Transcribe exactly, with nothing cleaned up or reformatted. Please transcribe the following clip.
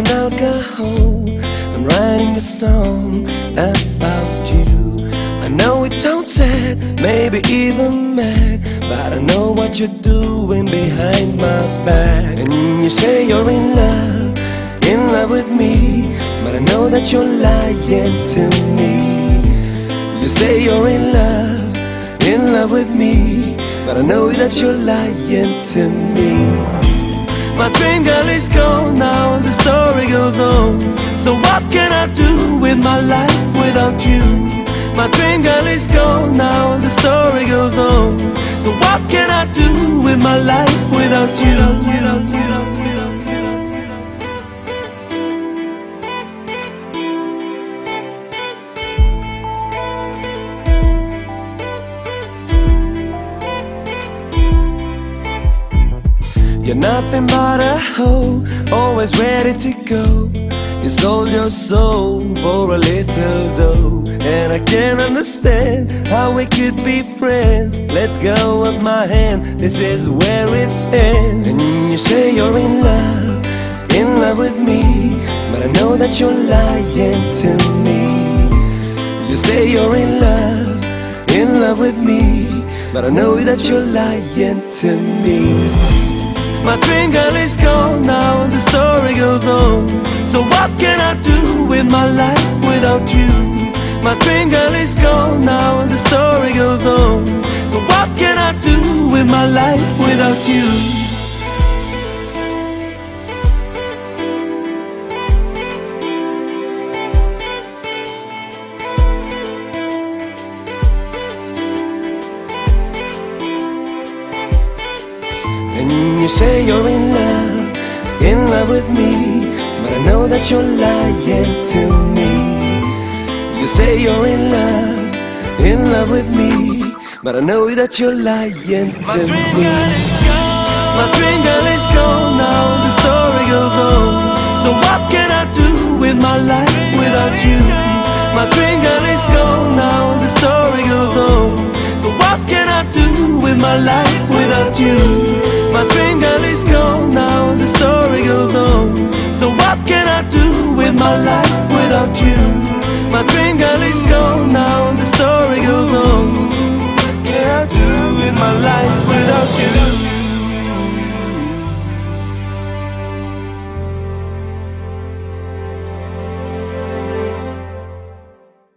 and alcohol, I'm writing a song about you. I know it sounds sad, maybe even mad, but I know what you're doing behind my back. And you say you're in love, in love with me, but I know that you're lying to me. You say you're in love, in love with me, but I know that you're lying to me. My dream girl is gone now and the story goes on. So what can I do with my life without you? My dream girl is gone now and the story goes on. So what can I do with my life without you? Without you, without you. You're nothing but a hoe, always ready to go. You sold your soul for a little dough, and I can't understand how we could be friends. Let go of my hand, this is where it ends. And you say you're in love, in love with me, but I know that you're lying to me. You say you're in love, in love with me, but I know that you're lying to me. My dream girl is gone now and the story goes on. So what can I do with my life without you? My dream girl is gone now and the story goes on. So what can I do with my life without you? And you say you're in love, in love with me, but I know that you're lying to me. You say you're in love, in love with me, but I know that you're lying to me. My dream girl is gone, my dream girl is gone now, the story goes on. So what can I do with my life without you? My dream girl is gone now, the story goes on. So what can I do with my life without you?